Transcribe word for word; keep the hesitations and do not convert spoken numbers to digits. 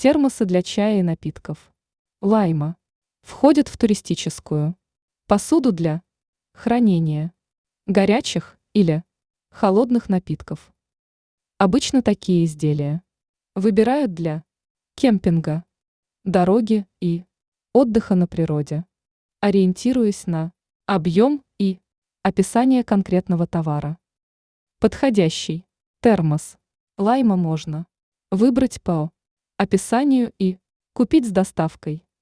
Термосы для чая и напитков. Лайма. Входят в туристическую посуду для хранения горячих или холодных напитков. Обычно такие изделия выбирают для кемпинга, дороги и отдыха на природе, ориентируясь на объем и описание конкретного товара. Подходящий термос Лайма можно выбрать по описанию и купить с доставкой.